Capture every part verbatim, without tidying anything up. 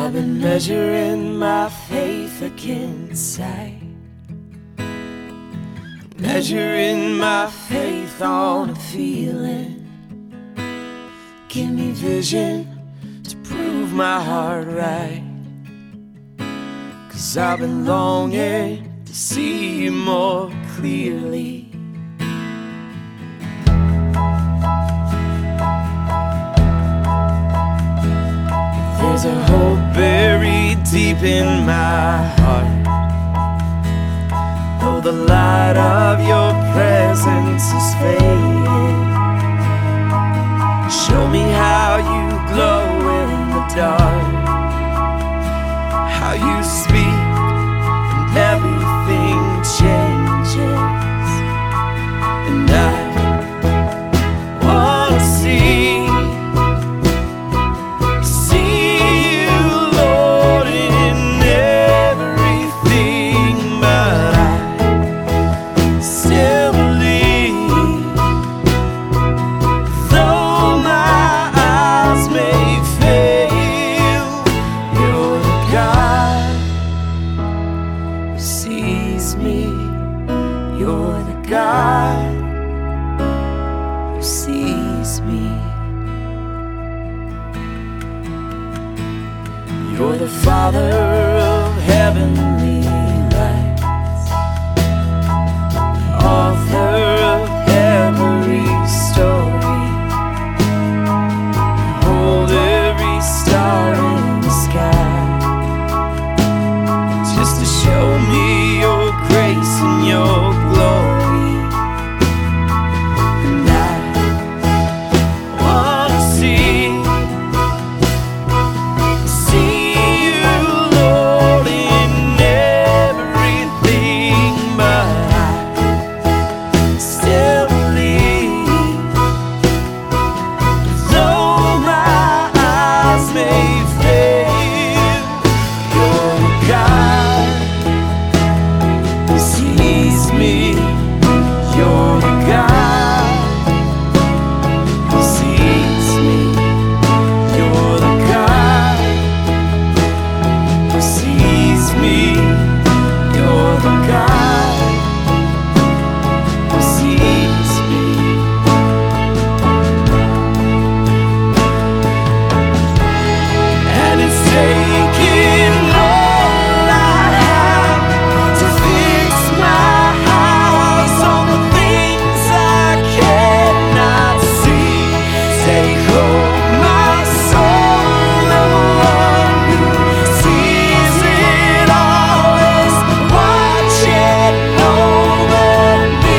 I've been measuring my faith against sight, measuring my faith on a feeling. Give me vision to prove my heart right, 'cause I've been longing to see you more clearly. There's a hope buried deep in my heart, though the light of your presence is fading. Show me how you glow in the dark, how you speak and everything changes. And I wanna see me. You're the God who sees me. You're the Father of heavenly lights, author of every story. You hold every star in the sky, just to show me your grace and your glory. And I wanna see, see you, Lord, in everything. But I still believe, though my eyes may fail, you're the God sees me. You're the God who sees me. You're the God who sees me. You're the God who sees me. And it's taking all I have to fix my eyes on the things I cannot see. Take hold my soul of one who sees it all, is watching over me.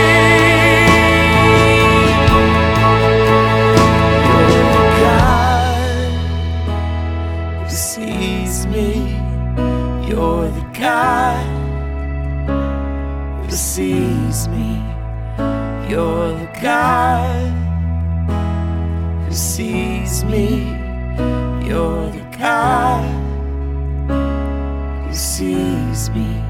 You're the God who sees me. You're the God who sees me. You're the God who sees me. You're the God who sees me.